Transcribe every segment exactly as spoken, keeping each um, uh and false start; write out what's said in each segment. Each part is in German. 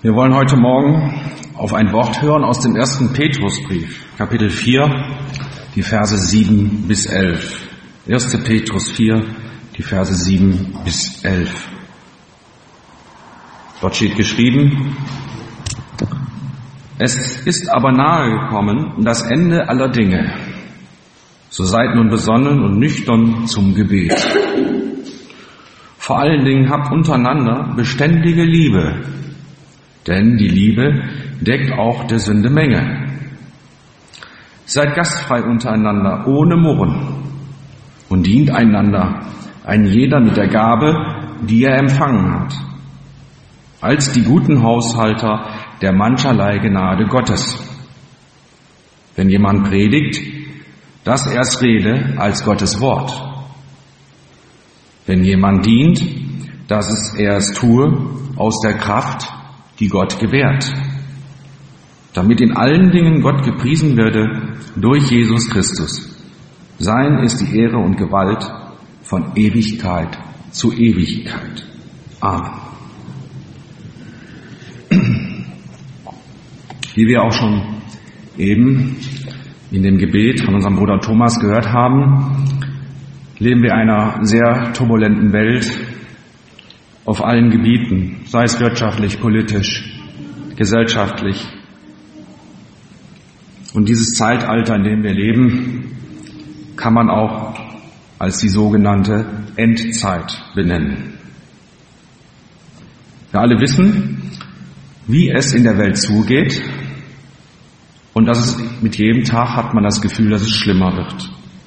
Wir wollen heute Morgen auf ein Wort hören aus dem ersten Petrusbrief, Kapitel vier, die Verse sieben bis elf. erster Petrus vier, die Verse sieben bis elf. Dort steht geschrieben: Es ist aber nahe gekommen das Ende aller Dinge. So seid nun besonnen und nüchtern zum Gebet. Vor allen Dingen habt untereinander beständige Liebe, denn die Liebe deckt auch der Sünde Menge. Seid gastfrei untereinander, ohne Murren, und dient einander, ein jeder mit der Gabe, die er empfangen hat, als die guten Haushalter der mancherlei Gnade Gottes. Wenn jemand predigt, dass er es rede als Gottes Wort. Wenn jemand dient, dass es er es tue aus der Kraft, die Gott gewährt, damit in allen Dingen Gott gepriesen werde durch Jesus Christus. Sein ist die Ehre und Gewalt von Ewigkeit zu Ewigkeit. Amen. Wie wir auch schon eben in dem Gebet von unserem Bruder Thomas gehört haben, leben wir in einer sehr turbulenten Welt auf allen Gebieten, sei es wirtschaftlich, politisch, gesellschaftlich. Und dieses Zeitalter, in dem wir leben, kann man auch als die sogenannte Endzeit benennen. Wir alle wissen, wie es in der Welt zugeht, und dass es mit jedem Tag hat man das Gefühl, dass es schlimmer wird.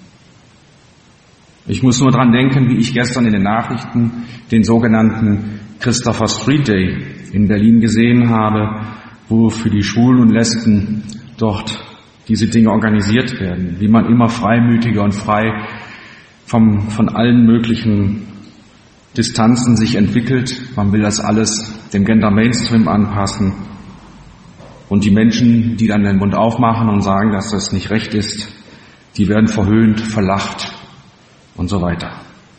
Ich muss nur dran denken, wie ich gestern in den Nachrichten den sogenannten Christopher Street Day in Berlin gesehen habe, wo für die Schwulen und Lesben dort diese Dinge organisiert werden, wie man immer freimütiger und frei vom, von allen möglichen Distanzen sich entwickelt. Man will das alles dem Gender Mainstream anpassen. Und die Menschen, die dann den Mund aufmachen und sagen, dass das nicht recht ist, die werden verhöhnt, verlacht und so weiter.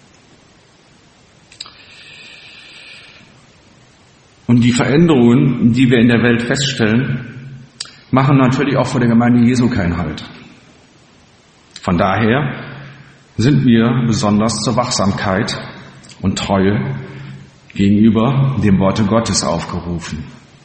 Und die Veränderungen, die wir in der Welt feststellen, machen natürlich auch vor der Gemeinde Jesu keinen Halt. Von daher sind wir besonders zur Wachsamkeit und Treue gegenüber dem Worte Gottes aufgerufen.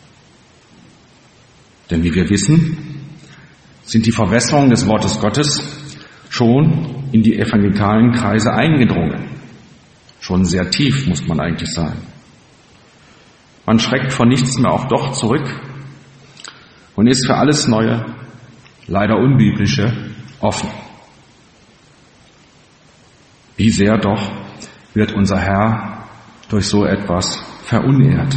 Denn wie wir wissen, sind die Verwässerungen des Wortes Gottes schon in die evangelikalen Kreise eingedrungen. Schon sehr tief, muss man eigentlich sagen. Man schreckt vor nichts mehr auch doch zurück und ist für alles Neue, leider Unbiblische, offen. Wie sehr doch wird unser Herr durch so etwas verunehrt.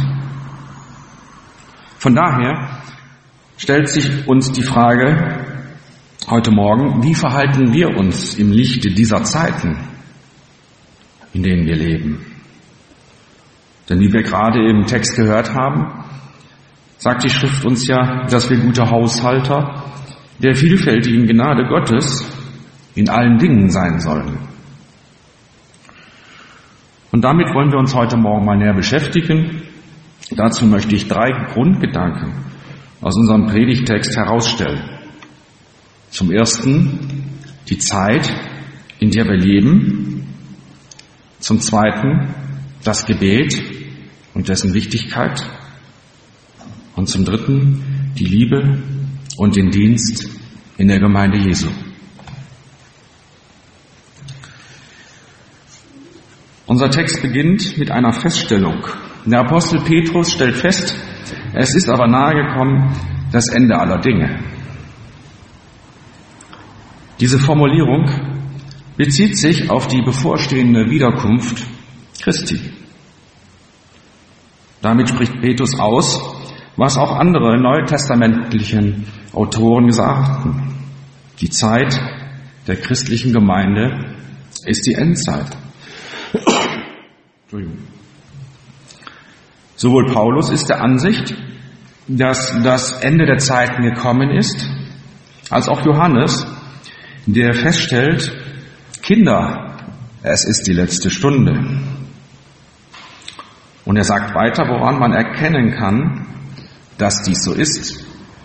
Von daher stellt sich uns die Frage heute Morgen: Wie verhalten wir uns im Lichte dieser Zeiten, in denen wir leben? Denn wie wir gerade im Text gehört haben, sagt die Schrift uns ja, dass wir gute Haushalter der vielfältigen Gnade Gottes in allen Dingen sein sollen. Und damit wollen wir uns heute Morgen mal näher beschäftigen. Dazu möchte ich drei Grundgedanken aus unserem Predigtext herausstellen. Zum ersten die Zeit, in der wir leben. Zum zweiten das Gebet und dessen Wichtigkeit. Und zum dritten die Liebe und den Dienst in der Gemeinde Jesu. Unser Text beginnt mit einer Feststellung. Der Apostel Petrus stellt fest: Es ist aber nahe gekommen das Ende aller Dinge. Diese Formulierung bezieht sich auf die bevorstehende Wiederkunft Christi. Damit spricht Petrus aus, was auch andere neutestamentlichen Autoren gesagt hatten. Die Zeit der christlichen Gemeinde ist die Endzeit. Entschuldigung. Sowohl Paulus ist der Ansicht, dass das Ende der Zeiten gekommen ist, als auch Johannes, der feststellt: Kinder, es ist die letzte Stunde. Und er sagt weiter, woran man erkennen kann, dass dies so ist.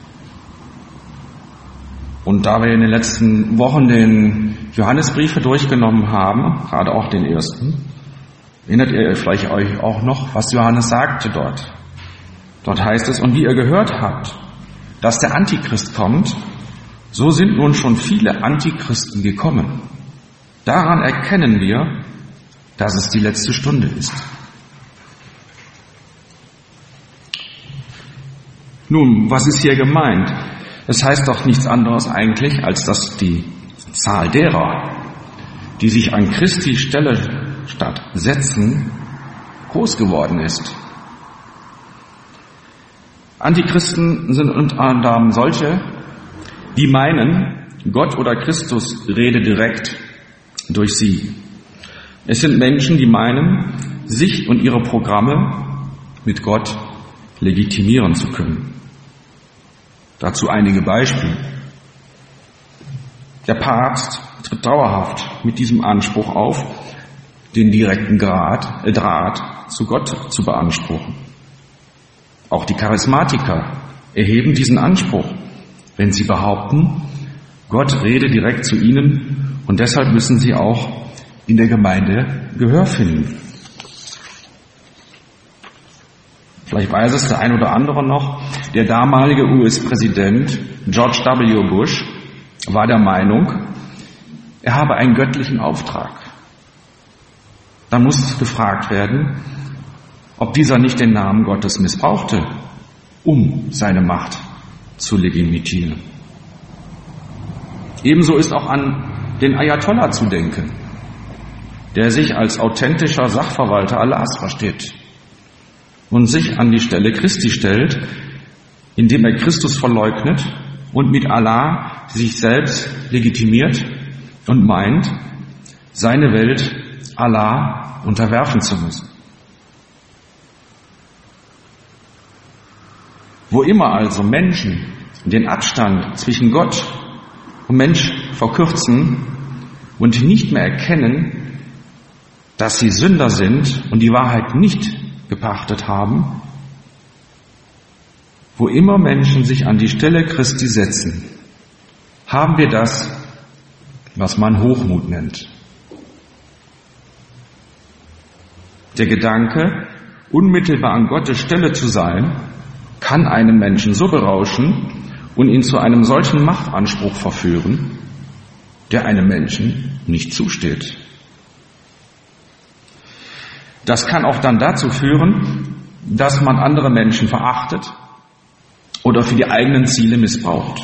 Und da wir in den letzten Wochen den Johannesbriefe durchgenommen haben, gerade auch den ersten, erinnert ihr vielleicht euch auch noch, was Johannes sagte dort. Dort heißt es, und wie ihr gehört habt, dass der Antichrist kommt, so sind nun schon viele Antichristen gekommen. Daran erkennen wir, dass es die letzte Stunde ist. Nun, was ist hier gemeint? Es heißt doch nichts anderes eigentlich, als dass die Zahl derer, die sich an Christi Stelle statt setzen, groß geworden ist. Antichristen sind unter anderem solche, die meinen, Gott oder Christus rede direkt durch sie. Es sind Menschen, die meinen, sich und ihre Programme mit Gott legitimieren zu können. Dazu einige Beispiele. Der Papst tritt dauerhaft mit diesem Anspruch auf, den direkten Grad, äh, Draht zu Gott zu beanspruchen. Auch die Charismatiker erheben diesen Anspruch, wenn sie behaupten, Gott rede direkt zu ihnen und deshalb müssen sie auch in der Gemeinde Gehör finden. Vielleicht weiß es der ein oder andere noch, der damalige U S-Präsident George W. Bush war der Meinung, er habe einen göttlichen Auftrag. Da muss gefragt werden, ob dieser nicht den Namen Gottes missbrauchte, um seine Macht zu legitimieren. Ebenso ist auch an den Ayatollah zu denken, der sich als authentischer Sachverwalter Allahs versteht und sich an die Stelle Christi stellt, indem er Christus verleugnet und mit Allah sich selbst legitimiert und meint, seine Welt Allah unterwerfen zu müssen. Wo immer also Menschen den Abstand zwischen Gott und Mensch verkürzen und nicht mehr erkennen, dass sie Sünder sind und die Wahrheit nicht gepachtet haben, wo immer Menschen sich an die Stelle Christi setzen, haben wir das, was man Hochmut nennt. Der Gedanke, unmittelbar an Gottes Stelle zu sein, kann einen Menschen so berauschen und ihn zu einem solchen Machtanspruch verführen, der einem Menschen nicht zusteht. Das kann auch dann dazu führen, dass man andere Menschen verachtet oder für die eigenen Ziele missbraucht.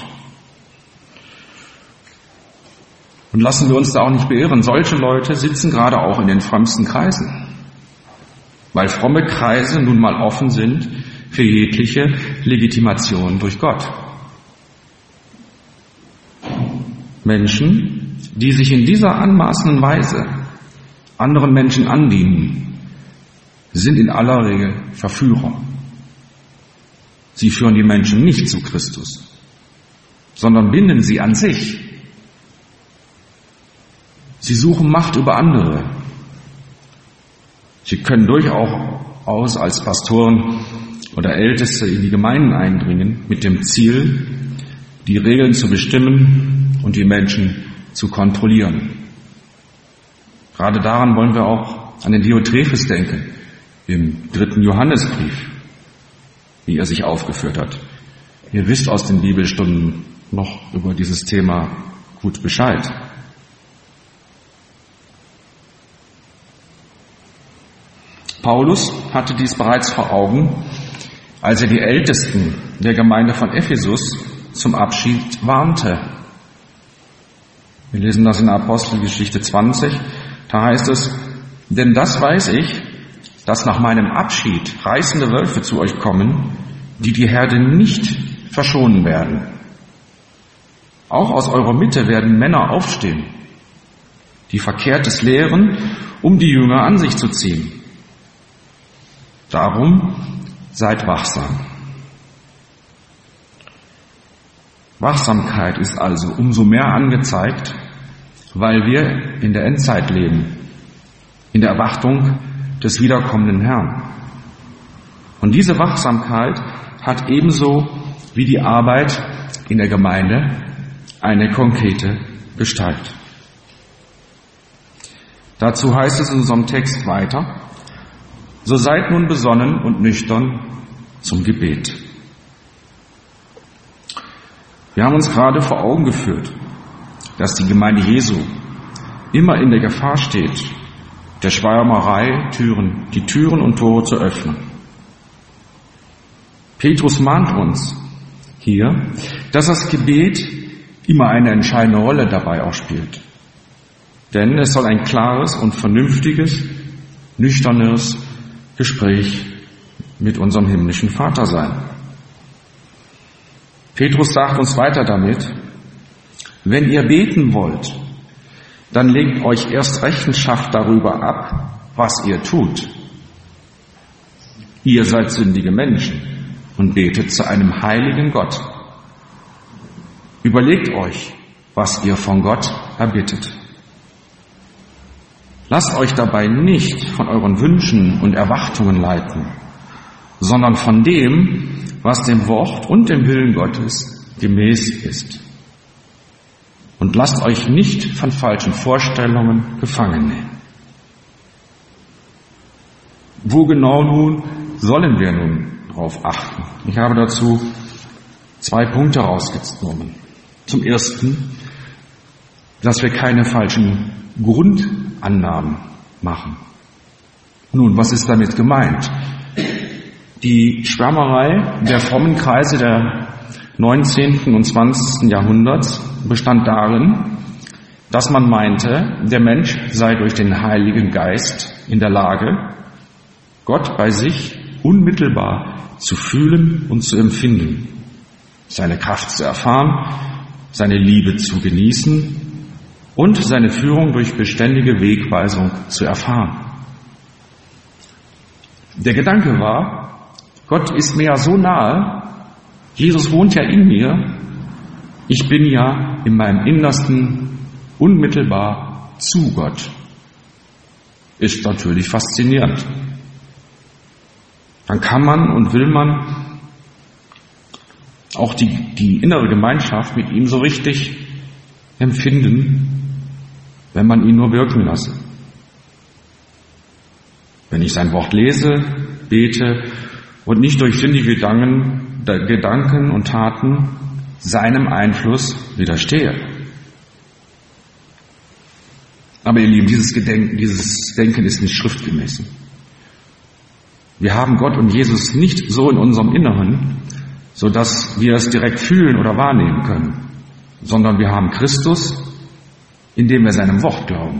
Und lassen wir uns da auch nicht beirren, solche Leute sitzen gerade auch in den frömmsten Kreisen, weil fromme Kreise nun mal offen sind für jegliche Legitimation durch Gott. Menschen, die sich in dieser anmaßenden Weise anderen Menschen andienen, sind in aller Regel Verführer. Sie führen die Menschen nicht zu Christus, sondern binden sie an sich. Sie suchen Macht über andere. Sie können durchaus als Pastoren oder Älteste in die Gemeinden eindringen, mit dem Ziel, die Regeln zu bestimmen und die Menschen zu kontrollieren. Gerade daran wollen wir auch an den Diotrephes denken, im dritten Johannesbrief, wie er sich aufgeführt hat. Ihr wisst aus den Bibelstunden noch über dieses Thema gut Bescheid. Paulus hatte dies bereits vor Augen, als er die Ältesten der Gemeinde von Ephesus zum Abschied warnte. Wir lesen das in Apostelgeschichte zwanzig, da heißt es, denn das weiß ich, dass nach meinem Abschied reißende Wölfe zu euch kommen, die die Herde nicht verschonen werden. Auch aus eurer Mitte werden Männer aufstehen, die Verkehrtes lehren, um die Jünger an sich zu ziehen. Darum seid wachsam. Wachsamkeit ist also umso mehr angezeigt, weil wir in der Endzeit leben, in der Erwartung des wiederkommenden Herrn. Und diese Wachsamkeit hat ebenso wie die Arbeit in der Gemeinde eine konkrete Gestalt. Dazu heißt es in unserem Text weiter: So seid nun besonnen und nüchtern zum Gebet. Wir haben uns gerade vor Augen geführt, dass die Gemeinde Jesu immer in der Gefahr steht, der Schwärmerei Türen, die Türen und Tore zu öffnen. Petrus mahnt uns hier, dass das Gebet immer eine entscheidende Rolle dabei auch spielt. Denn es soll ein klares und vernünftiges, nüchternes Gespräch mit unserem himmlischen Vater sein. Petrus sagt uns weiter damit: Wenn ihr beten wollt, dann legt euch erst Rechenschaft darüber ab, was ihr tut. Ihr seid sündige Menschen und betet zu einem heiligen Gott. Überlegt euch, was ihr von Gott erbittet. Lasst euch dabei nicht von euren Wünschen und Erwartungen leiten, sondern von dem, was dem Wort und dem Willen Gottes gemäß ist. Und lasst euch nicht von falschen Vorstellungen gefangen nehmen. Wo genau nun sollen wir nun darauf achten? Ich habe dazu zwei Punkte rausgenommen. Zum ersten, dass wir keine falschen Grundannahmen machen. Nun, was ist damit gemeint? Die Schwärmerei der frommen Kreise der neunzehnten und zwanzigsten Jahrhunderts bestand darin, dass man meinte, der Mensch sei durch den Heiligen Geist in der Lage, Gott bei sich unmittelbar zu fühlen und zu empfinden, seine Kraft zu erfahren, seine Liebe zu genießen und seine Führung durch beständige Wegweisung zu erfahren. Der Gedanke war, Gott ist mir ja so nahe, Jesus wohnt ja in mir, ich bin ja in meinem Innersten unmittelbar zu Gott. Ist natürlich faszinierend. Dann kann man und will man auch die, die innere Gemeinschaft mit ihm so richtig empfinden, wenn man ihn nur wirken lasse. Wenn ich sein Wort lese, bete und nicht durch sündige Gedanken, Gedanken und Taten seinem Einfluss widerstehe. Aber ihr Lieben, dieses Gedenken, dieses Denken ist nicht schriftgemäß. Wir haben Gott und Jesus nicht so in unserem Inneren, so dass wir es direkt fühlen oder wahrnehmen können, sondern wir haben Christus, indem wir seinem Wort glauben.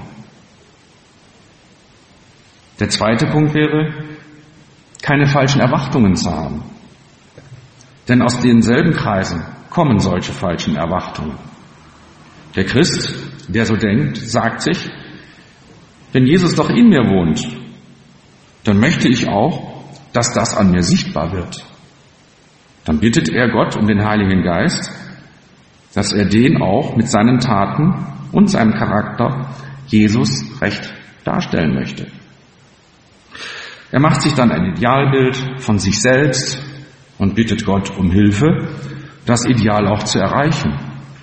Der zweite Punkt wäre, keine falschen Erwartungen zu haben. Denn aus denselben Kreisen kommen solche falschen Erwartungen. Der Christ, der so denkt, sagt sich, wenn Jesus doch in mir wohnt, dann möchte ich auch, dass das an mir sichtbar wird. Dann bittet er Gott um den Heiligen Geist, dass er den auch mit seinen Taten und seinem Charakter Jesus recht darstellen möchte. Er macht sich dann ein Idealbild von sich selbst und bittet Gott um Hilfe, das Ideal auch zu erreichen.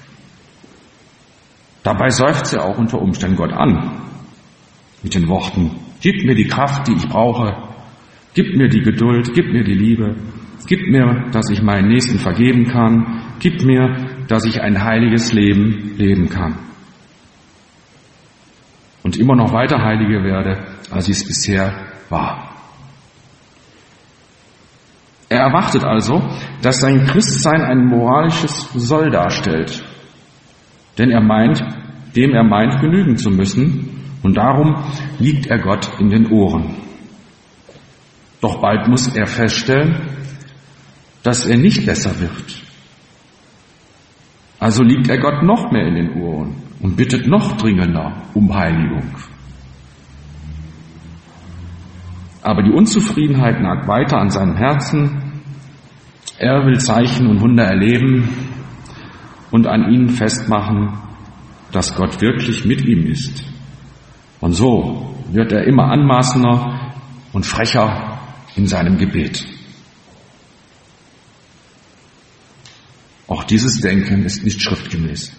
Dabei seufzt er auch unter Umständen Gott an, mit den Worten, gib mir die Kraft, die ich brauche, gib mir die Geduld, gib mir die Liebe, gib mir, dass ich meinen Nächsten vergeben kann, gib mir, dass ich ein heiliges Leben leben kann. Und immer noch weiter heiliger werde, als ich es bisher war. Er erwartet also, dass sein Christsein ein moralisches Soll darstellt. Denn er meint, dem er meint, genügen zu müssen. Und darum liegt er Gott in den Ohren. Doch bald muss er feststellen, dass er nicht besser wird. Also liegt er Gott noch mehr in den Ohren und bittet noch dringender um Heiligung. Aber die Unzufriedenheit nagt weiter an seinem Herzen. Er will Zeichen und Wunder erleben und an ihnen festmachen, dass Gott wirklich mit ihm ist. Und so wird er immer anmaßender und frecher in seinem Gebet. Auch dieses Denken ist nicht schriftgemäß.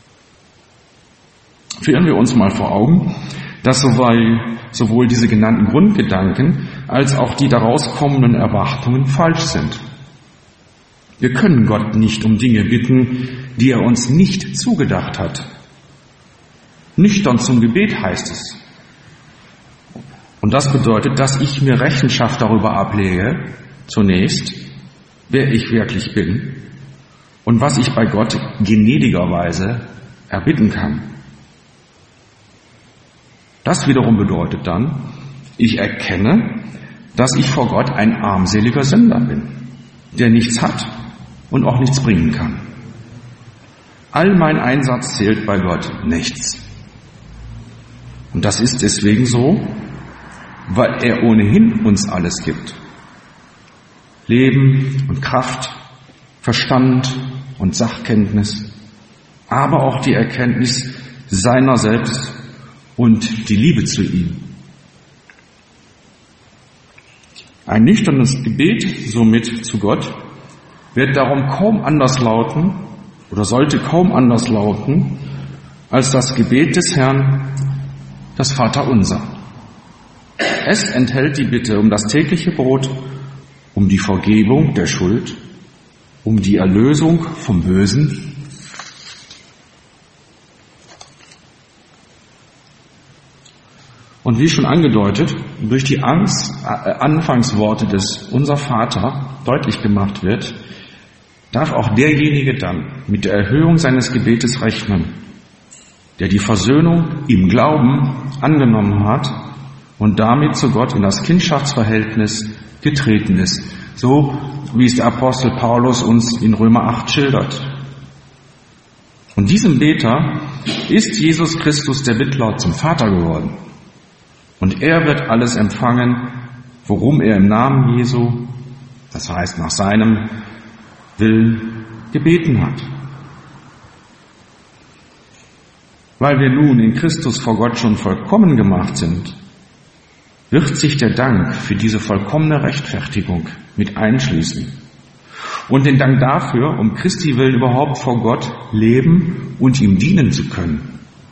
Führen wir uns mal vor Augen, dass sowohl diese genannten Grundgedanken als auch die daraus kommenden Erwartungen falsch sind. Wir können Gott nicht um Dinge bitten, die er uns nicht zugedacht hat. Nüchtern zum Gebet heißt es. Und das bedeutet, dass ich mir Rechenschaft darüber ablege, zunächst, wer ich wirklich bin und was ich bei Gott gnädigerweise erbitten kann. Das wiederum bedeutet dann, ich erkenne, dass ich vor Gott ein armseliger Sünder bin, der nichts hat und auch nichts bringen kann. All mein Einsatz zählt bei Gott nichts. Und das ist deswegen so, weil er ohnehin uns alles gibt. Leben und Kraft, Verstand und Sachkenntnis, aber auch die Erkenntnis seiner selbst und die Liebe zu ihm. Ein nüchternes Gebet somit zu Gott wird darum kaum anders lauten oder sollte kaum anders lauten als das Gebet des Herrn, das Vaterunser. Es enthält die Bitte um das tägliche Brot, um die Vergebung der Schuld, um die Erlösung vom Bösen, und wie schon angedeutet, durch die Angst, äh, Anfangsworte des Unser Vater deutlich gemacht wird, darf auch derjenige dann mit der Erhöhung seines Gebetes rechnen, der die Versöhnung im Glauben angenommen hat und damit zu Gott in das Kindschaftsverhältnis getreten ist, so wie es der Apostel Paulus uns in Römer acht schildert. Und diesem Beter ist Jesus Christus der Mittler zum Vater geworden. Und er wird alles empfangen, worum er im Namen Jesu, das heißt nach seinem Willen, gebeten hat. Weil wir nun in Christus vor Gott schon vollkommen gemacht sind, wird sich der Dank für diese vollkommene Rechtfertigung mit einschließen. Und den Dank dafür, um Christi willen überhaupt vor Gott leben und ihm dienen zu können.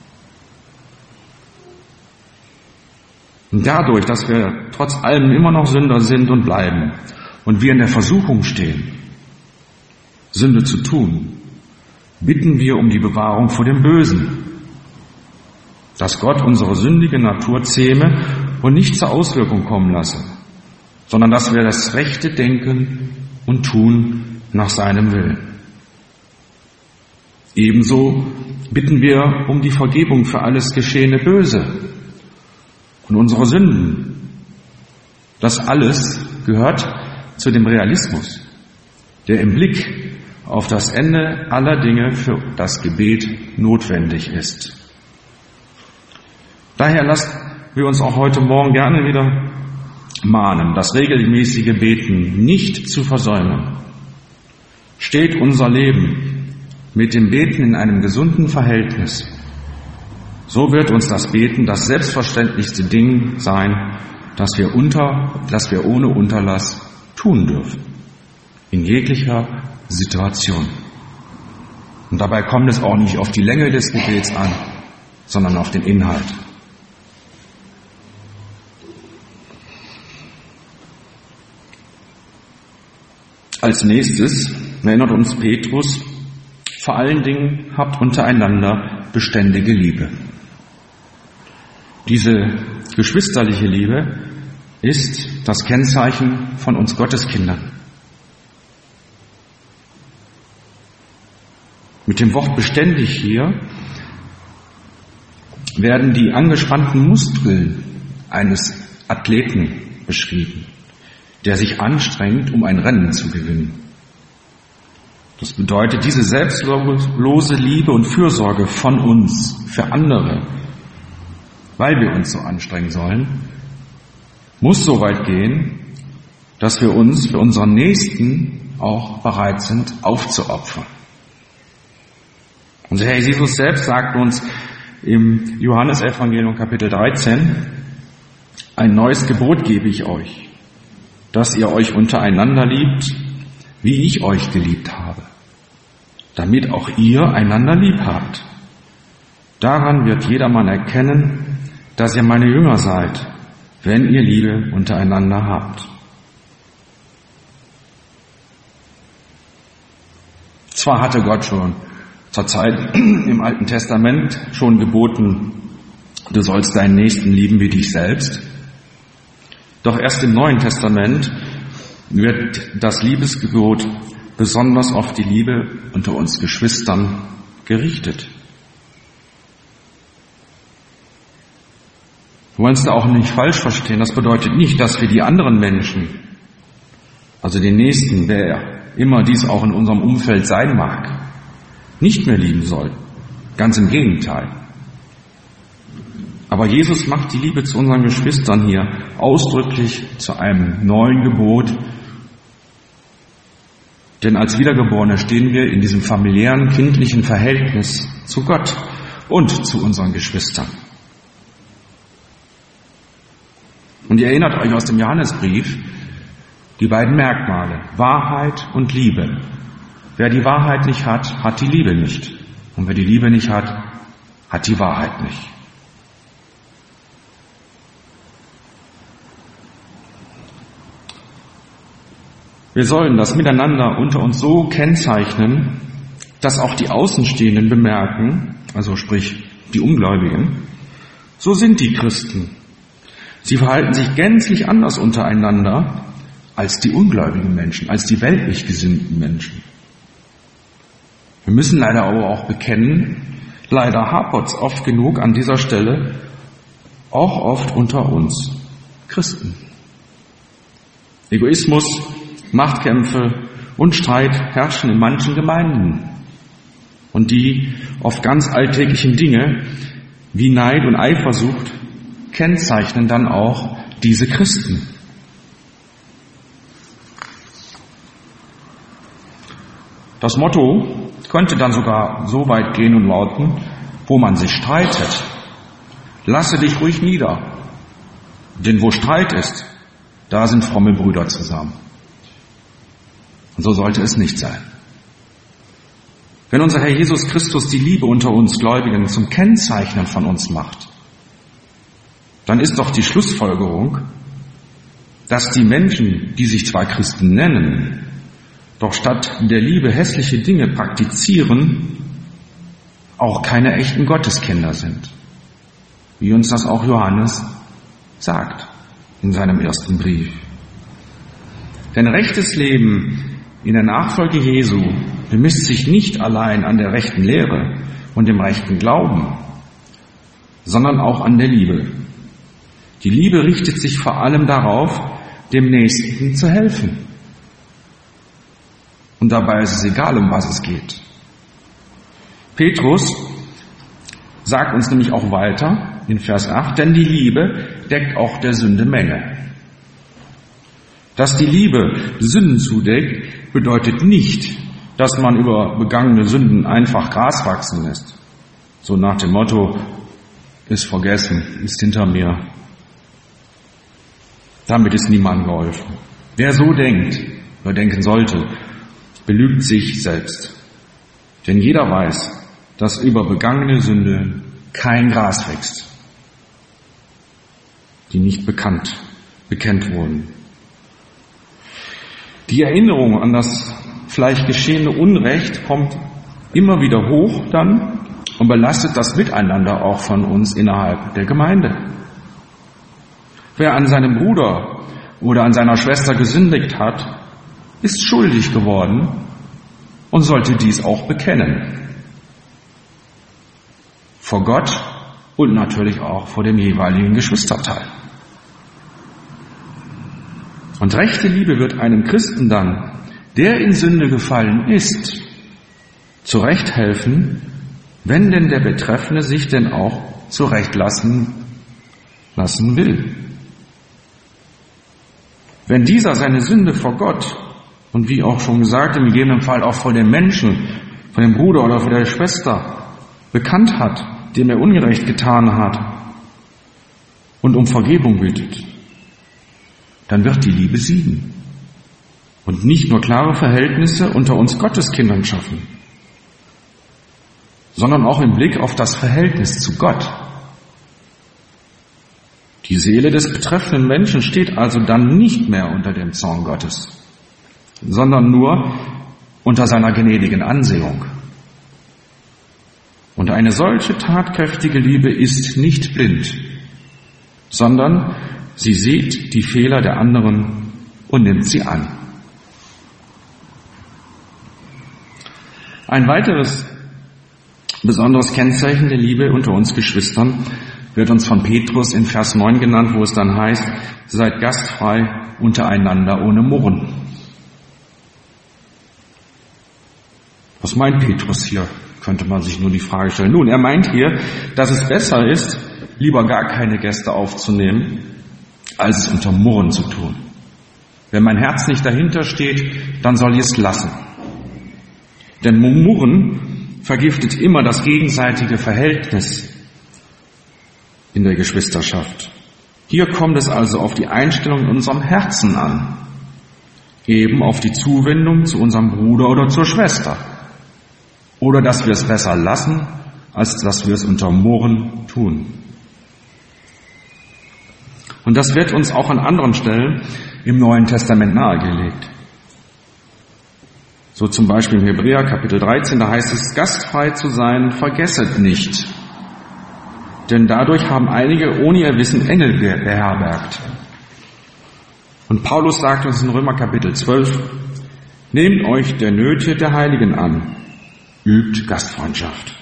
Und dadurch, dass wir trotz allem immer noch Sünder sind und bleiben und wir in der Versuchung stehen, Sünde zu tun, bitten wir um die Bewahrung vor dem Bösen, dass Gott unsere sündige Natur zähme und nicht zur Auswirkung kommen lasse, sondern dass wir das Rechte denken und tun nach seinem Willen. Ebenso bitten wir um die Vergebung für alles geschehene Böse und unsere Sünden. Das alles gehört zu dem Realismus, der im Blick auf das Ende aller Dinge für das Gebet notwendig ist. Daher lasst wir uns auch heute Morgen gerne wieder mahnen, das regelmäßige Beten nicht zu versäumen. Steht unser Leben mit dem Beten in einem gesunden Verhältnis, so wird uns das Beten das selbstverständlichste Ding sein, das wir unter, das wir ohne Unterlass tun dürfen, in jeglicher Situation. Und dabei kommt es auch nicht auf die Länge des Gebets an, sondern auf den Inhalt. Als nächstes erinnert uns Petrus, vor allen Dingen habt untereinander beständige Liebe. Diese geschwisterliche Liebe ist das Kennzeichen von uns Gotteskindern. Mit dem Wort beständig hier werden die angespannten Muskeln eines Athleten beschrieben, der sich anstrengt, um ein Rennen zu gewinnen. Das bedeutet, diese selbstlose Liebe und Fürsorge von uns für andere, weil wir uns so anstrengen sollen, muss so weit gehen, dass wir uns für unseren Nächsten auch bereit sind, aufzuopfern. Unser Herr Jesus selbst sagt uns im Johannesevangelium Kapitel dreizehn, ein neues Gebot gebe ich euch, dass ihr euch untereinander liebt, wie ich euch geliebt habe. damit auch ihr einander lieb habt. Daran wird jedermann erkennen, dass ihr meine Jünger seid, wenn ihr Liebe untereinander habt. Zwar hatte Gott schon zur Zeit im Alten Testament schon geboten, du sollst deinen Nächsten lieben wie dich selbst. Doch erst im Neuen Testament wird das Liebesgebot besonders auf die Liebe unter uns Geschwistern gerichtet. Wir wollen es da auch nicht falsch verstehen. Das bedeutet nicht, dass wir die anderen Menschen, also den Nächsten, wer immer dies auch in unserem Umfeld sein mag, nicht mehr lieben soll. Ganz im Gegenteil. Aber Jesus macht die Liebe zu unseren Geschwistern hier ausdrücklich zu einem neuen Gebot. Denn als Wiedergeborene stehen wir in diesem familiären, kindlichen Verhältnis zu Gott und zu unseren Geschwistern. Und ihr erinnert euch aus dem Johannesbrief, die beiden Merkmale, Wahrheit und Liebe. Wer die Wahrheit nicht hat, hat die Liebe nicht. Und wer die Liebe nicht hat, hat die Wahrheit nicht. Wir sollen das Miteinander unter uns so kennzeichnen, dass auch die Außenstehenden bemerken, also sprich die Ungläubigen, so sind die Christen. Sie verhalten sich gänzlich anders untereinander als die ungläubigen Menschen, als die weltlich gesinnten Menschen. Wir müssen leider aber auch bekennen, leider hapert es oft genug an dieser Stelle, auch oft unter uns Christen. Egoismus, Machtkämpfe und Streit herrschen in manchen Gemeinden. Und die oft ganz alltäglichen Dinge wie Neid und Eifersucht kennzeichnen dann auch diese Christen. Das Motto könnte dann sogar so weit gehen und lauten, wo man sich streitet, lasse dich ruhig nieder. Denn wo Streit ist, da sind fromme Brüder zusammen. Und so sollte es nicht sein. Wenn unser Herr Jesus Christus die Liebe unter uns Gläubigen zum Kennzeichnen von uns macht, dann ist doch die Schlussfolgerung, dass die Menschen, die sich zwar Christen nennen, doch statt der Liebe hässliche Dinge praktizieren, auch keine echten Gotteskinder sind. Wie uns das auch Johannes sagt in seinem ersten Brief. Denn rechtes Leben in der Nachfolge Jesu bemisst sich nicht allein an der rechten Lehre und dem rechten Glauben, sondern auch an der Liebe. Die Liebe richtet sich vor allem darauf, dem Nächsten zu helfen. Und dabei ist es egal, um was es geht. Petrus sagt uns nämlich auch weiter in Vers acht, denn die Liebe deckt auch der Sünde Menge. Dass die Liebe Sünden zudeckt, bedeutet nicht, dass man über begangene Sünden einfach Gras wachsen lässt. So nach dem Motto, ist vergessen, ist hinter mir. Damit ist niemandem geholfen. Wer so denkt, oder denken sollte, belügt sich selbst. Denn jeder weiß, dass über begangene Sünde kein Gras wächst, die nicht bekannt, bekennt wurden. Die Erinnerung an das vielleicht geschehene Unrecht kommt immer wieder hoch dann und belastet das Miteinander auch von uns innerhalb der Gemeinde. Wer an seinem Bruder oder an seiner Schwester gesündigt hat, ist schuldig geworden und sollte dies auch bekennen. Vor Gott und natürlich auch vor dem jeweiligen Geschwisterteil. Und rechte Liebe wird einem Christen dann, der in Sünde gefallen ist, zurechthelfen, wenn denn der Betreffende sich denn auch zurechtlassen lassen will. Wenn dieser seine Sünde vor Gott und wie auch schon gesagt, im gegebenen Fall auch vor dem Menschen, vor dem Bruder oder vor der Schwester bekannt hat, dem er Unrecht getan hat und um Vergebung bittet, dann wird die Liebe siegen und nicht nur klare Verhältnisse unter uns Gotteskindern schaffen, sondern auch im Blick auf das Verhältnis zu Gott. Die Seele des betreffenden Menschen steht also dann nicht mehr unter dem Zorn Gottes, sondern nur unter seiner gnädigen Ansehung. Und eine solche tatkräftige Liebe ist nicht blind, sondern sie sieht die Fehler der anderen und nimmt sie an. Ein weiteres besonderes Kennzeichen der Liebe unter uns Geschwistern wird uns von Petrus in Vers neun genannt, wo es dann heißt, seid gastfrei untereinander ohne Murren. Was meint Petrus hier? Könnte man sich nur die Frage stellen. Nun, er meint hier, dass es besser ist, lieber gar keine Gäste aufzunehmen, als es unter Murren zu tun. Wenn mein Herz nicht dahinter steht, dann soll ich es lassen. Denn Murren vergiftet immer das gegenseitige Verhältnis in der Geschwisterschaft. Hier kommt es also auf die Einstellung in unserem Herzen an, eben auf die Zuwendung zu unserem Bruder oder zur Schwester, oder dass wir es besser lassen, als dass wir es unter Murren tun. Und das wird uns auch an anderen Stellen im Neuen Testament nahegelegt. So zum Beispiel im Hebräer Kapitel dreizehn, da heißt es, gastfrei zu sein, vergesset nicht. Denn dadurch haben einige ohne ihr Wissen Engel beherbergt. Und Paulus sagt uns in Römer Kapitel zwölf, nehmt euch der Nöte der Heiligen an, übt Gastfreundschaft.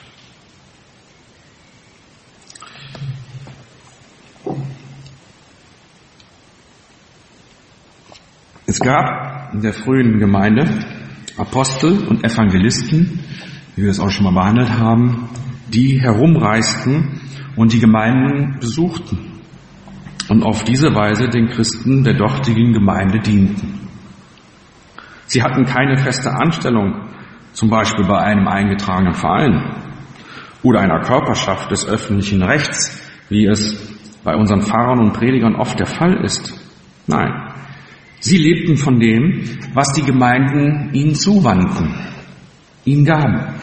Es gab in der frühen Gemeinde Apostel und Evangelisten, wie wir es auch schon mal behandelt haben, die herumreisten und die Gemeinden besuchten und auf diese Weise den Christen der dortigen Gemeinde dienten. Sie hatten keine feste Anstellung, zum Beispiel bei einem eingetragenen Verein oder einer Körperschaft des öffentlichen Rechts, wie es bei unseren Pfarrern und Predigern oft der Fall ist. Nein, sie lebten von dem, was die Gemeinden ihnen zuwandten, ihnen gaben.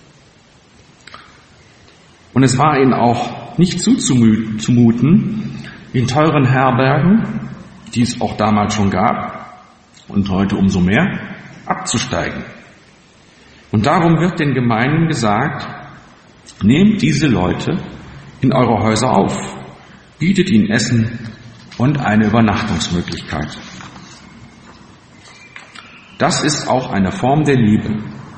Und es war ihnen auch nicht zuzumuten, in teuren Herbergen, die es auch damals schon gab und heute umso mehr, abzusteigen. Und darum wird den Gemeinden gesagt, nehmt diese Leute in eure Häuser auf, bietet ihnen Essen und eine Übernachtungsmöglichkeit. Das ist auch eine Form der Liebe.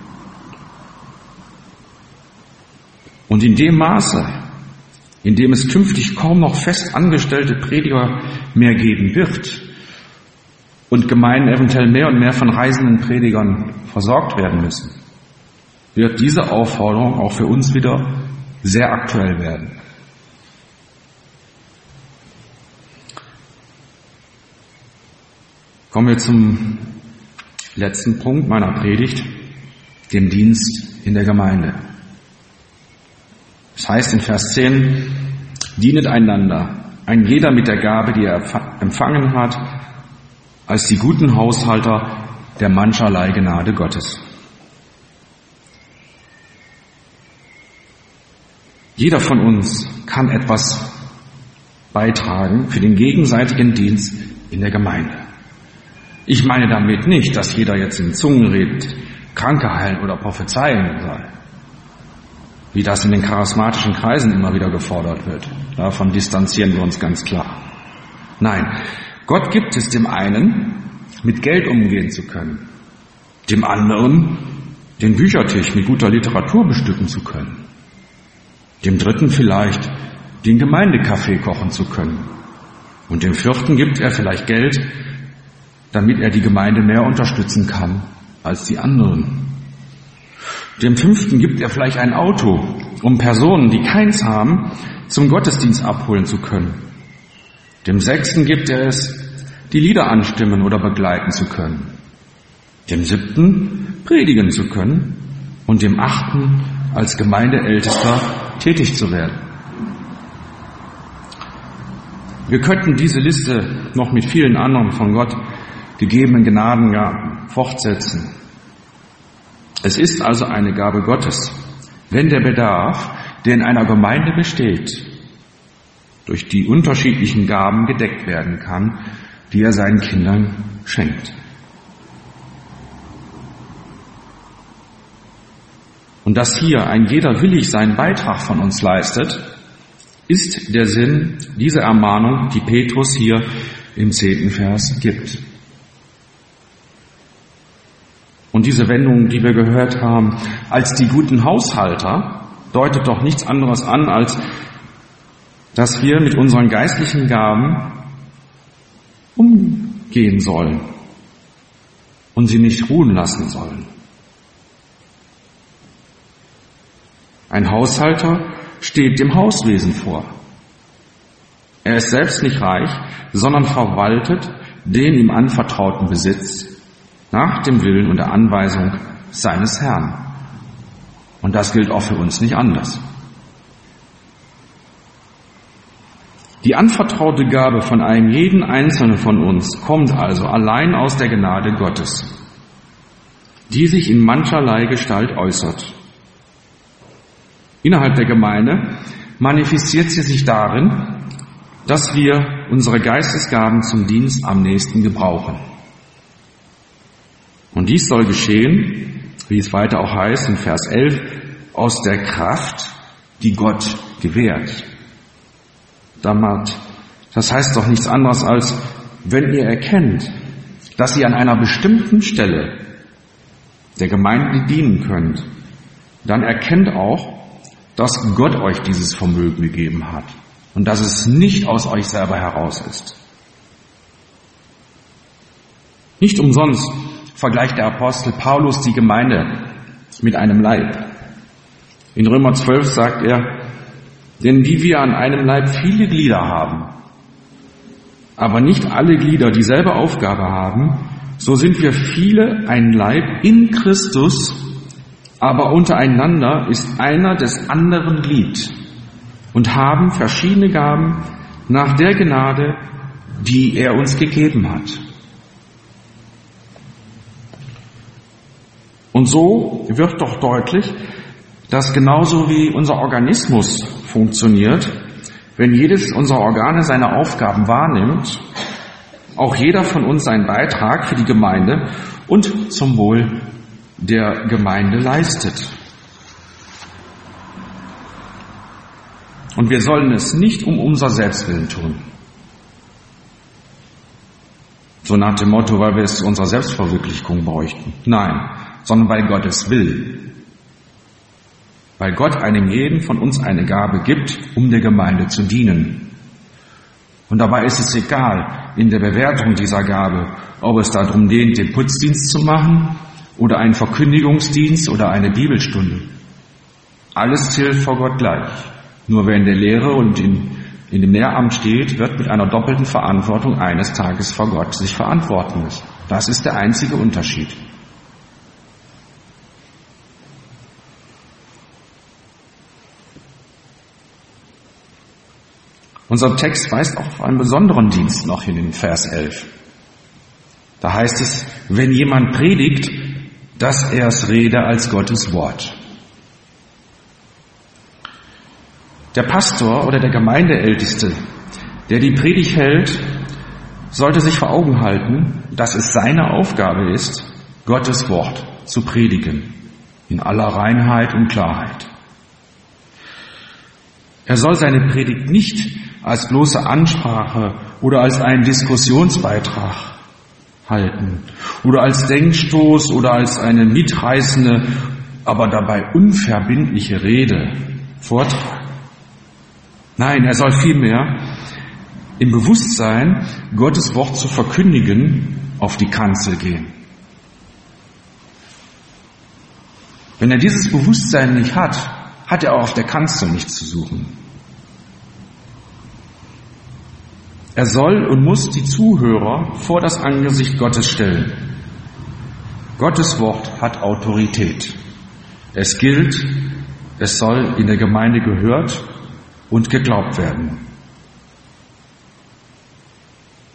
Und in dem Maße, in dem es künftig kaum noch fest angestellte Prediger mehr geben wird und Gemeinden eventuell mehr und mehr von reisenden Predigern versorgt werden müssen, wird diese Aufforderung auch für uns wieder sehr aktuell werden. Kommen wir zum letzten Punkt meiner Predigt, dem Dienst in der Gemeinde. Es heißt in Vers zehn, dienet einander, ein jeder mit der Gabe, die er empfangen hat, als die guten Haushalter der mancherlei Gnade Gottes. Jeder von uns kann etwas beitragen für den gegenseitigen Dienst in der Gemeinde. Ich meine damit nicht, dass jeder jetzt in Zungen redet, Kranke heilen oder prophezeien soll, wie das in den charismatischen Kreisen immer wieder gefordert wird. Davon distanzieren wir uns ganz klar. Nein, Gott gibt es dem einen, mit Geld umgehen zu können, dem anderen, den Büchertisch mit guter Literatur bestücken zu können, dem dritten vielleicht, den Gemeindekaffee kochen zu können, und dem vierten gibt er vielleicht Geld, damit er die Gemeinde mehr unterstützen kann als die anderen. Dem fünften gibt er vielleicht ein Auto, um Personen, die keins haben, zum Gottesdienst abholen zu können. Dem sechsten gibt er es, die Lieder anstimmen oder begleiten zu können. Dem siebten predigen zu können und dem achten als Gemeindeältester tätig zu werden. Wir könnten diese Liste noch mit vielen anderen von Gott gegebenen Gnadengaben fortsetzen. Es ist also eine Gabe Gottes, wenn der Bedarf, der in einer Gemeinde besteht, durch die unterschiedlichen Gaben gedeckt werden kann, die er seinen Kindern schenkt. Und dass hier ein jeder willig seinen Beitrag von uns leistet, ist der Sinn dieser Ermahnung, die Petrus hier im zehnten Vers gibt. Und diese Wendung, die wir gehört haben, als die guten Haushalter, deutet doch nichts anderes an, als dass wir mit unseren geistlichen Gaben umgehen sollen und sie nicht ruhen lassen sollen. Ein Haushalter steht dem Hauswesen vor. Er ist selbst nicht reich, sondern verwaltet den ihm anvertrauten Besitz nach dem Willen und der Anweisung seines Herrn. Und das gilt auch für uns nicht anders. Die anvertraute Gabe von einem jeden Einzelnen von uns kommt also allein aus der Gnade Gottes, die sich in mancherlei Gestalt äußert. Innerhalb der Gemeinde manifestiert sie sich darin, dass wir unsere Geistesgaben zum Dienst am nächsten gebrauchen. Und dies soll geschehen, wie es weiter auch heißt in Vers elf, aus der Kraft, die Gott gewährt. Das heißt doch nichts anderes als, wenn ihr erkennt, dass ihr an einer bestimmten Stelle der Gemeinde dienen könnt, dann erkennt auch, dass Gott euch dieses Vermögen gegeben hat und dass es nicht aus euch selber heraus ist. Nicht umsonst vergleicht der Apostel Paulus die Gemeinde mit einem Leib. In Römer zwölf sagt er, denn wie wir an einem Leib viele Glieder haben, aber nicht alle Glieder dieselbe Aufgabe haben, so sind wir viele ein Leib in Christus, aber untereinander ist einer des anderen Glied und haben verschiedene Gaben nach der Gnade, die er uns gegeben hat. Und so wird doch deutlich, dass genauso wie unser Organismus funktioniert, wenn jedes unserer Organe seine Aufgaben wahrnimmt, auch jeder von uns seinen Beitrag für die Gemeinde und zum Wohl der Gemeinde leistet. Und wir sollen es nicht um unser Selbstwillen tun. So nach dem Motto, weil wir es zu unserer Selbstverwirklichung bräuchten. Nein, sondern weil Gott es will. Weil Gott einem jeden von uns eine Gabe gibt, um der Gemeinde zu dienen. Und dabei ist es egal, in der Bewertung dieser Gabe, ob es darum geht, den Putzdienst zu machen oder einen Verkündigungsdienst oder eine Bibelstunde. Alles zählt vor Gott gleich. Nur wer in der Lehre und in, in dem Lehramt steht, wird mit einer doppelten Verantwortung eines Tages vor Gott sich verantworten müssen. Das ist der einzige Unterschied. Unser Text weist auch auf einen besonderen Dienst noch hin in Vers elf. Da heißt es, wenn jemand predigt, dass er es rede als Gottes Wort. Der Pastor oder der Gemeindeälteste, der die Predigt hält, sollte sich vor Augen halten, dass es seine Aufgabe ist, Gottes Wort zu predigen, in aller Reinheit und Klarheit. Er soll seine Predigt nicht als bloße Ansprache oder als einen Diskussionsbeitrag halten oder als Denkstoß oder als eine mitreißende, aber dabei unverbindliche Rede vortragen. Nein, er soll vielmehr im Bewusstsein, Gottes Wort zu verkündigen, auf die Kanzel gehen. Wenn er dieses Bewusstsein nicht hat, hat er auch auf der Kanzel nichts zu suchen. Er soll und muss die Zuhörer vor das Angesicht Gottes stellen. Gottes Wort hat Autorität. Es gilt, es soll in der Gemeinde gehört und geglaubt werden.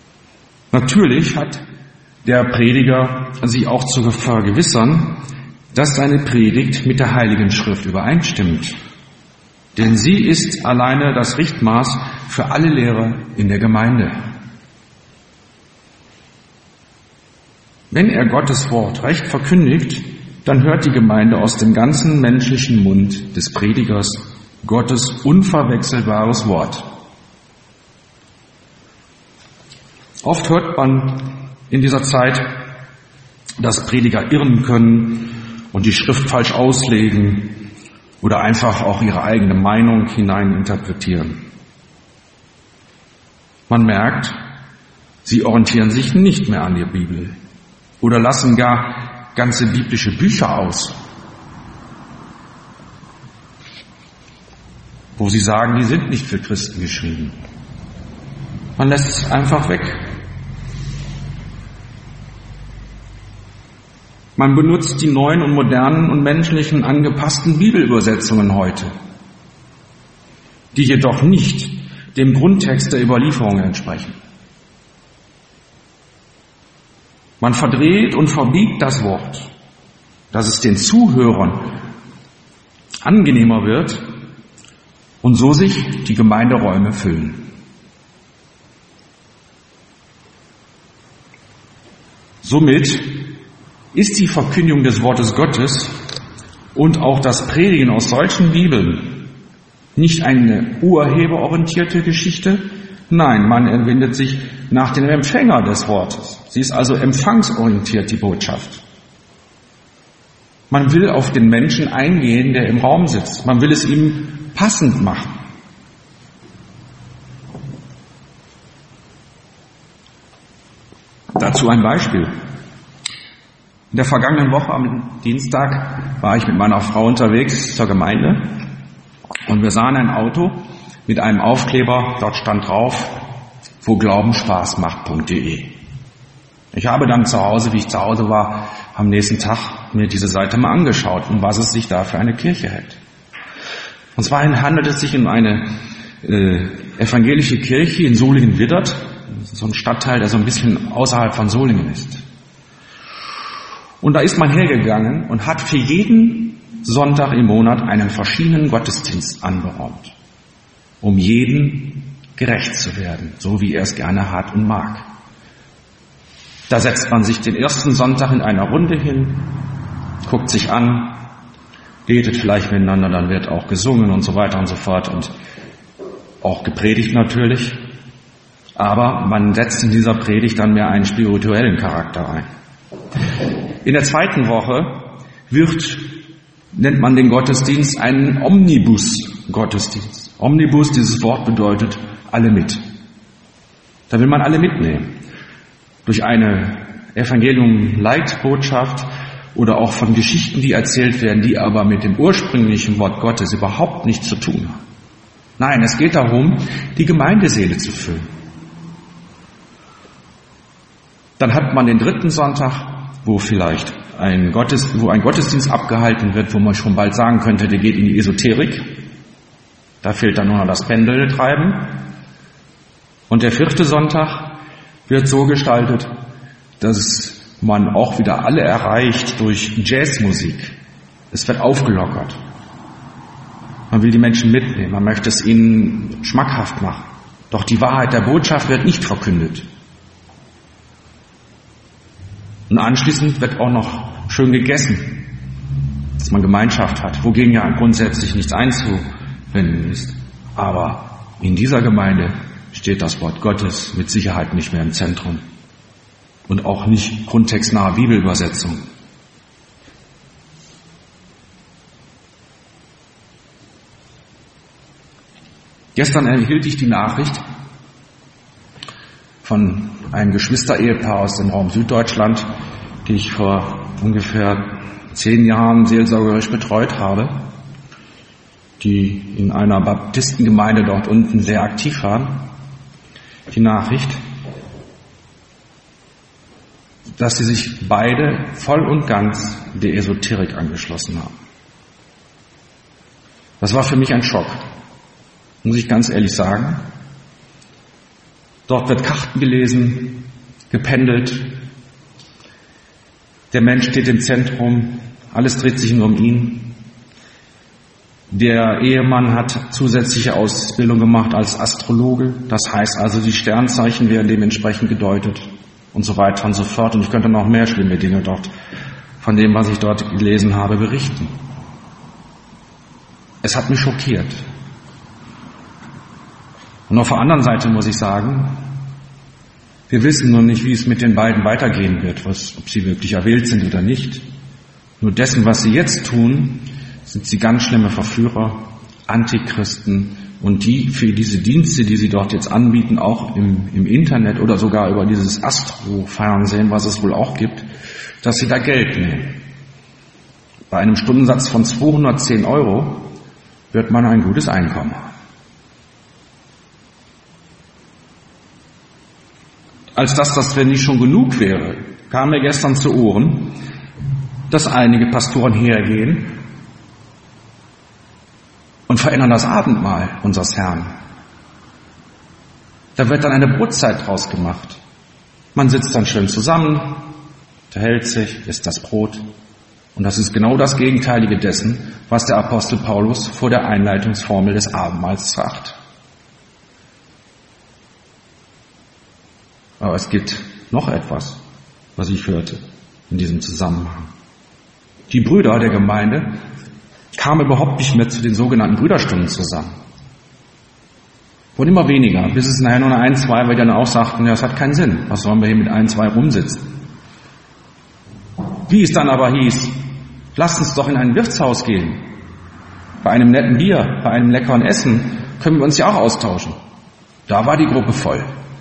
Natürlich hat der Prediger sich auch zu vergewissern, dass seine Predigt mit der Heiligen Schrift übereinstimmt. Denn sie ist alleine das Richtmaß für alle Lehrer in der Gemeinde. Wenn er Gottes Wort recht verkündigt, dann hört die Gemeinde aus dem ganzen menschlichen Mund des Predigers Gottes unverwechselbares Wort. Oft hört man in dieser Zeit, dass Prediger irren können und die Schrift falsch auslegen oder einfach auch ihre eigene Meinung hineininterpretieren. Man merkt, sie orientieren sich nicht mehr an der Bibel oder lassen gar ganze biblische Bücher aus, wo sie sagen, die sind nicht für Christen geschrieben. Man lässt es einfach weg. Man benutzt die neuen und modernen und menschlichen angepassten Bibelübersetzungen heute, die jedoch nicht dem Grundtext der Überlieferung entsprechen. Man verdreht und verbiegt das Wort, dass es den Zuhörern angenehmer wird und so sich die Gemeinderäume füllen. Somit ist die Verkündigung des Wortes Gottes und auch das Predigen aus solchen Bibeln nicht eine urheberorientierte Geschichte. Nein, man wendet sich nach dem Empfänger des Wortes. Sie ist also empfangsorientiert, die Botschaft. Man will auf den Menschen eingehen, der im Raum sitzt. Man will es ihm passend machen. Dazu ein Beispiel. In der vergangenen Woche am Dienstag war ich mit meiner Frau unterwegs zur Gemeinde und wir sahen ein Auto mit einem Aufkleber, dort stand drauf, wo Glauben Spaß macht punkt de. Ich habe dann zu Hause, wie ich zu Hause war, am nächsten Tag mir diese Seite mal angeschaut, um was es sich da für eine Kirche hält. Und zwar handelt es sich um eine äh, evangelische Kirche in Solingen-Widdert, so ein Stadtteil, der so ein bisschen außerhalb von Solingen ist. Und da ist man hergegangen und hat für jeden Sonntag im Monat einen verschiedenen Gottesdienst anberaumt, um jeden gerecht zu werden, so wie er es gerne hat und mag. Da setzt man sich den ersten Sonntag in einer Runde hin, guckt sich an, betet vielleicht miteinander, dann wird auch gesungen und so weiter und so fort und auch gepredigt natürlich. Aber man setzt in dieser Predigt dann mehr einen spirituellen Charakter ein. In der zweiten Woche wird, nennt man den Gottesdienst einen Omnibus-Gottesdienst. Omnibus, dieses Wort bedeutet alle mit. Da will man alle mitnehmen. Durch eine Evangelium-Leitbotschaft oder auch von Geschichten, die erzählt werden, die aber mit dem ursprünglichen Wort Gottes überhaupt nichts zu tun haben. Nein, es geht darum, die Gemeindeseele zu füllen. Dann hat man den dritten Sonntag, wo vielleicht ein Gottes, wo ein Gottesdienst abgehalten wird, wo man schon bald sagen könnte, der geht in die Esoterik. Da fehlt dann nur noch das Pendeltreiben. Und der vierte Sonntag wird so gestaltet, dass man auch wieder alle erreicht durch Jazzmusik. Es wird aufgelockert. Man will die Menschen mitnehmen, man möchte es ihnen schmackhaft machen. Doch die Wahrheit der Botschaft wird nicht verkündet. Und anschließend wird auch noch schön gegessen, dass man Gemeinschaft hat, wogegen ja grundsätzlich nichts einzuwenden ist. Aber in dieser Gemeinde steht das Wort Gottes mit Sicherheit nicht mehr im Zentrum und auch nicht grundtextnahe Bibelübersetzung. Gestern erhielt ich die Nachricht von einem Geschwister-Ehepaar aus dem Raum Süddeutschland, die ich vor ungefähr zehn Jahren seelsorgerisch betreut habe, die in einer Baptistengemeinde dort unten sehr aktiv waren. Die Nachricht, dass sie sich beide voll und ganz der Esoterik angeschlossen haben. Das war für mich ein Schock, muss ich ganz ehrlich sagen. Dort wird Karten gelesen, gependelt. Der Mensch steht im Zentrum, Alles dreht sich nur um ihn. Der Ehemann hat zusätzliche Ausbildung gemacht als Astrologe. Das heißt also, die Sternzeichen werden dementsprechend gedeutet und so weiter und so fort. Und ich könnte noch mehr schlimme Dinge dort, von dem, was ich dort gelesen habe, berichten. Es hat mich schockiert. Und auf der anderen Seite muss ich sagen, wir wissen nun nicht, wie es mit den beiden weitergehen wird, was, ob sie wirklich erwählt sind oder nicht. Nur dessen, was sie jetzt tun, sind sie ganz schlimme Verführer, Antichristen und die für diese Dienste, die sie dort jetzt anbieten, auch im, im Internet oder sogar über dieses Astro-Fernsehen, was es wohl auch gibt, dass sie da Geld nehmen. Bei einem Stundensatz von zweihundertzehn Euro wird man ein gutes Einkommen haben. Als dass das, wenn nicht schon genug wäre, kam mir gestern zu Ohren, dass einige Pastoren hergehen und verändern das Abendmahl unseres Herrn. Da wird dann eine Brotzeit draus gemacht. Man sitzt dann schön zusammen, unterhält sich, isst das Brot. Und das ist genau das Gegenteilige dessen, was der Apostel Paulus vor der Einleitungsformel des Abendmahls sagt. Aber es gibt noch etwas, was ich hörte in diesem Zusammenhang. Die Brüder der Gemeinde kamen überhaupt nicht mehr zu den sogenannten Brüderstunden zusammen. Wurden immer weniger, bis es nachher nur noch ein, zwei, weil die dann auch sagten, ja, es hat keinen Sinn. Was sollen wir hier mit ein, zwei rumsitzen? Wie es dann aber hieß, lasst uns doch in ein Wirtshaus gehen. Bei einem netten Bier, bei einem leckeren Essen können wir uns ja auch austauschen. Da war die Gruppe voll.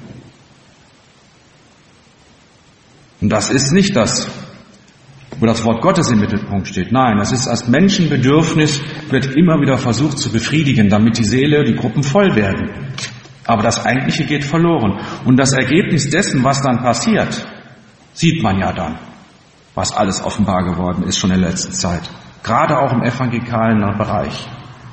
Und das ist nicht das, wo das Wort Gottes im Mittelpunkt steht. Nein, das ist als Menschenbedürfnis, wird immer wieder versucht zu befriedigen, damit die Seele, die Gruppen voll werden. Aber das Eigentliche geht verloren. Und das Ergebnis dessen, was dann passiert, sieht man ja dann, was alles offenbar geworden ist schon in der letzten Zeit. Gerade auch im evangelikalen Bereich.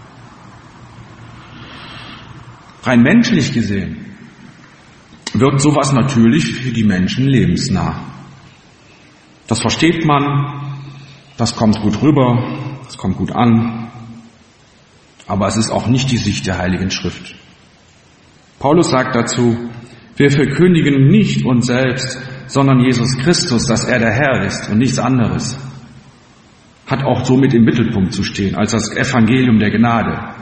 Rein menschlich gesehen wirkt sowas natürlich für die Menschen lebensnah. Das versteht man, das kommt gut rüber, das kommt gut an, aber es ist auch nicht die Sicht der Heiligen Schrift. Paulus sagt dazu, wir verkündigen nicht uns selbst, sondern Jesus Christus, dass er der Herr ist und nichts anderes, hat auch somit im Mittelpunkt zu stehen, als das Evangelium der Gnade.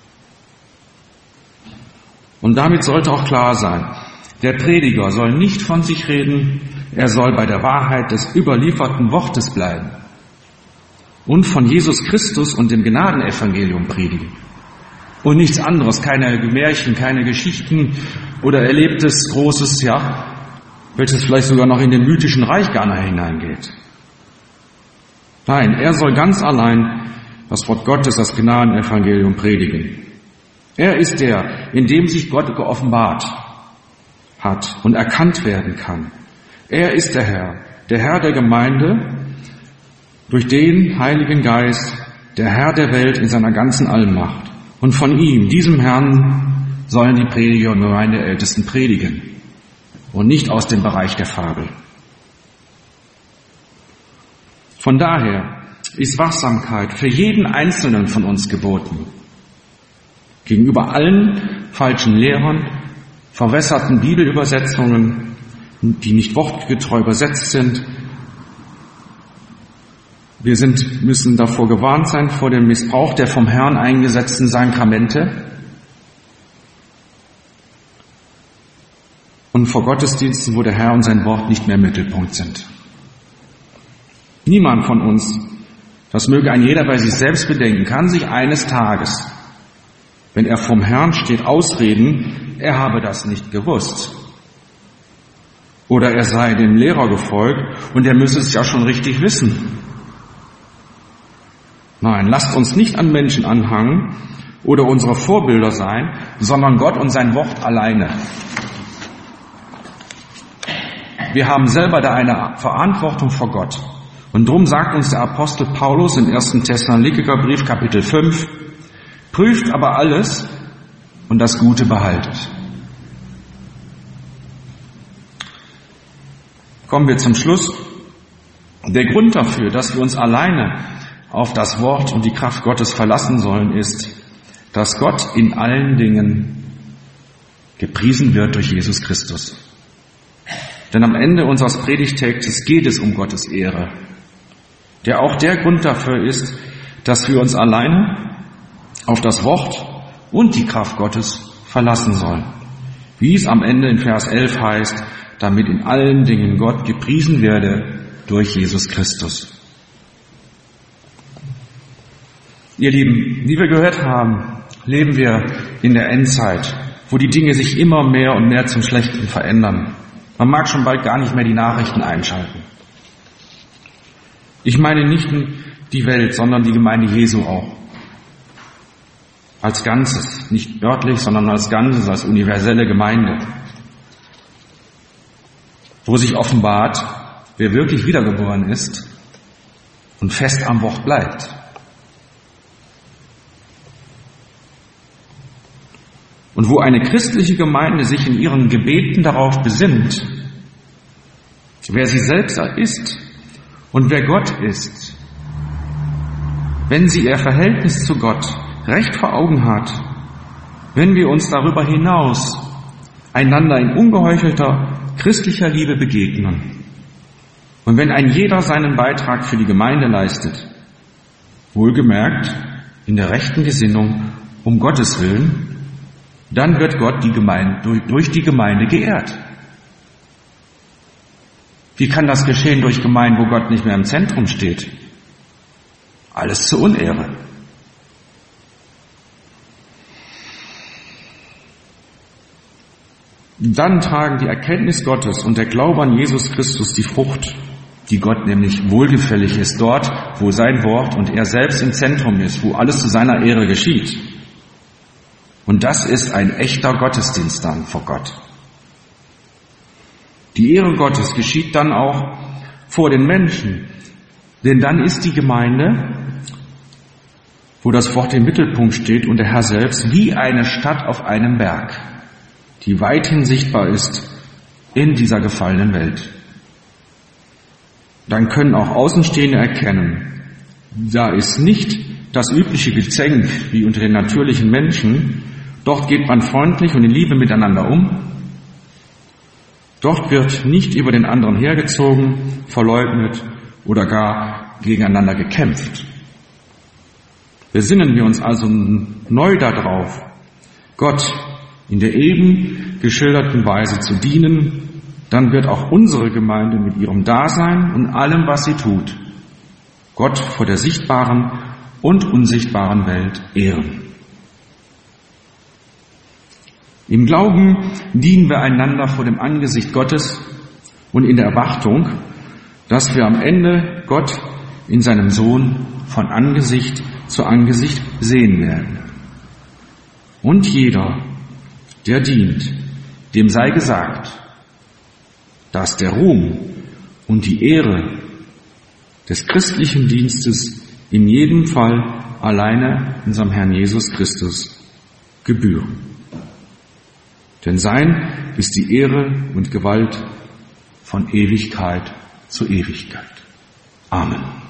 Und damit sollte auch klar sein, der Prediger soll nicht von sich reden, er soll bei der Wahrheit des überlieferten Wortes bleiben und von Jesus Christus und dem Gnadenevangelium predigen. Und nichts anderes, keine Märchen, keine Geschichten oder erlebtes Großes, ja, welches vielleicht sogar noch in den mythischen Reich Ghana hineingeht. Nein, er soll ganz allein das Wort Gottes, das Gnadenevangelium predigen. Er ist der, in dem sich Gott geoffenbart hat und erkannt werden kann. Er ist der Herr, der Herr der Gemeinde, durch den Heiligen Geist, der Herr der Welt in seiner ganzen Allmacht. Und von ihm, diesem Herrn, sollen die Prediger und Gemeindeältesten predigen und nicht aus dem Bereich der Fabel. Von daher ist Wachsamkeit für jeden Einzelnen von uns geboten. Gegenüber allen falschen Lehrern, verwässerten Bibelübersetzungen, die nicht wortgetreu übersetzt sind. Wir sind, müssen davor gewarnt sein, vor dem Missbrauch der vom Herrn eingesetzten Sakramente und vor Gottesdiensten, wo der Herr und sein Wort nicht mehr im Mittelpunkt sind. Niemand von uns, das möge ein jeder bei sich selbst bedenken, kann sich eines Tages, wenn er vom Herrn steht, ausreden, er habe das nicht gewusst. Oder er sei dem Lehrer gefolgt und er müsse es ja schon richtig wissen. Nein, lasst uns nicht an Menschen anhangen oder unsere Vorbilder sein, sondern Gott und sein Wort alleine. Wir haben selber da eine Verantwortung vor Gott. Und darum sagt uns der Apostel Paulus im ersten Thessalonikerbrief, Kapitel fünf, prüft aber alles und das Gute behaltet. Kommen wir zum Schluss. Der Grund dafür, dass wir uns alleine auf das Wort und die Kraft Gottes verlassen sollen, ist, dass Gott in allen Dingen gepriesen wird durch Jesus Christus. Denn am Ende unseres Predigtextes geht es um Gottes Ehre, der auch der Grund dafür ist, dass wir uns alleine auf das Wort und die Kraft Gottes verlassen sollen. Wie es am Ende in Vers elf heißt, damit in allen Dingen Gott gepriesen werde durch Jesus Christus. Ihr Lieben, wie wir gehört haben, leben wir in der Endzeit, wo die Dinge sich immer mehr und mehr zum Schlechten verändern. Man mag schon bald gar nicht mehr die Nachrichten einschalten. Ich meine nicht die Welt, sondern die Gemeinde Jesu auch. Als Ganzes, nicht örtlich, sondern als Ganzes, als universelle Gemeinde. Wo sich offenbart, wer wirklich wiedergeboren ist und fest am Wort bleibt. Und wo eine christliche Gemeinde sich in ihren Gebeten darauf besinnt, wer sie selbst ist und wer Gott ist, wenn sie ihr Verhältnis zu Gott recht vor Augen hat, wenn wir uns darüber hinaus einander in ungeheuchelter christlicher Liebe begegnen und wenn ein jeder seinen Beitrag für die Gemeinde leistet, wohlgemerkt in der rechten Gesinnung um Gottes Willen, dann wird Gott die Gemeinde, durch, durch die Gemeinde geehrt. Wie kann das geschehen durch Gemeinden, wo Gott nicht mehr im Zentrum steht? Alles zur Unehre. Dann tragen die Erkenntnis Gottes und der Glaube an Jesus Christus die Frucht, die Gott nämlich wohlgefällig ist, dort, wo sein Wort und er selbst im Zentrum ist, wo alles zu seiner Ehre geschieht. Und das ist ein echter Gottesdienst dann vor Gott. Die Ehre Gottes geschieht dann auch vor den Menschen, denn dann ist die Gemeinde, wo das Wort im Mittelpunkt steht und der Herr selbst, wie eine Stadt auf einem Berg, die weithin sichtbar ist in dieser gefallenen Welt. Dann können auch Außenstehende erkennen, da ist nicht das übliche Gezänk wie unter den natürlichen Menschen, dort geht man freundlich und in Liebe miteinander um. Dort wird nicht über den anderen hergezogen, verleugnet oder gar gegeneinander gekämpft. Besinnen wir uns also neu darauf, Gott in der eben geschilderten Weise zu dienen, dann wird auch unsere Gemeinde mit ihrem Dasein und allem, was sie tut, Gott vor der sichtbaren und unsichtbaren Welt ehren. Im Glauben dienen wir einander vor dem Angesicht Gottes und in der Erwartung, dass wir am Ende Gott in seinem Sohn von Angesicht zu Angesicht sehen werden. Und jeder, der dient, dem sei gesagt, dass der Ruhm und die Ehre des christlichen Dienstes in jedem Fall alleine unserem Herrn Jesus Christus gebühren. Denn sein ist die Ehre und Gewalt von Ewigkeit zu Ewigkeit. Amen.